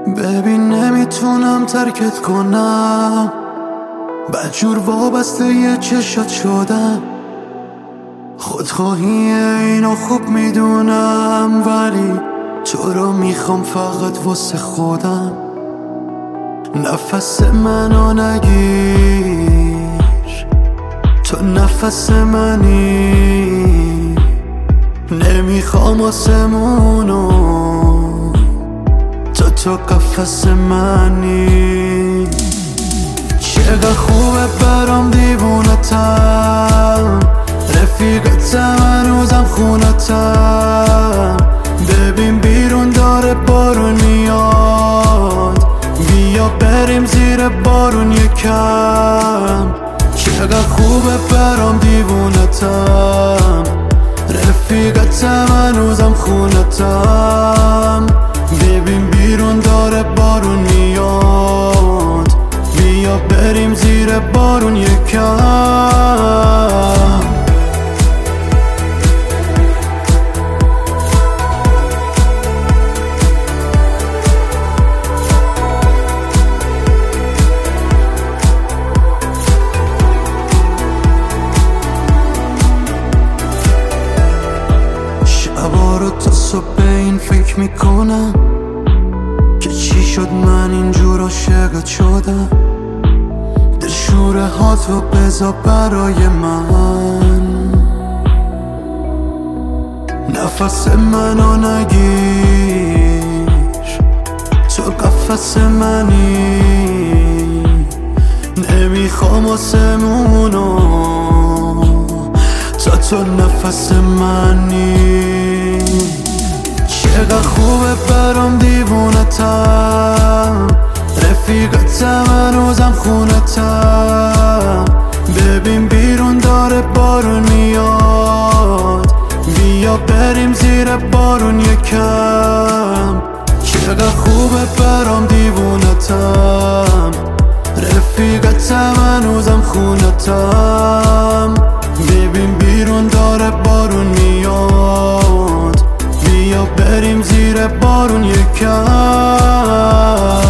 ببین نمیتونم ترکت کنم، بدجور وابسته یه چشات شدم. خودخواهی اینو خوب میدونم، ولی تو رو میخوام فقط واسه خودم. نفس منو نگیر، تو نفس منی، نمیخوام آسمونو، تو قفس منی. چقدر خوبه برام دیوونتم، رفیقتم هنوزم خونتم. ببین بیرون داره بارون میاد، بیا بریم زیر بارون یکم. چقدر خوبه برام دیوونتم، رفیقتم هنوزم خونتم. ببین بیرون داره بارون میاد، بیا بریم زیر بارون یکم. شبا رو تا صبح به این فکر میکنم که چی شد من اینجور عاشقت شدم. دلشوره هاتو بذار برای من، نفس منو نگیر، تو قفس منی، نمیخوام آسمونو، تو نفس منی. چقدر خوبه برام دیوونتم، رفیقتم هنوزم خونتم. ببین بیرون داره بارون میاد، بیا بریم زیر بارون یکم. چقدر خوبه برام دیوونتم، رفیقتم هنوزم خونتم. ببین بیرون داره بارون میاد، بیا بریم زیر بارون یکم.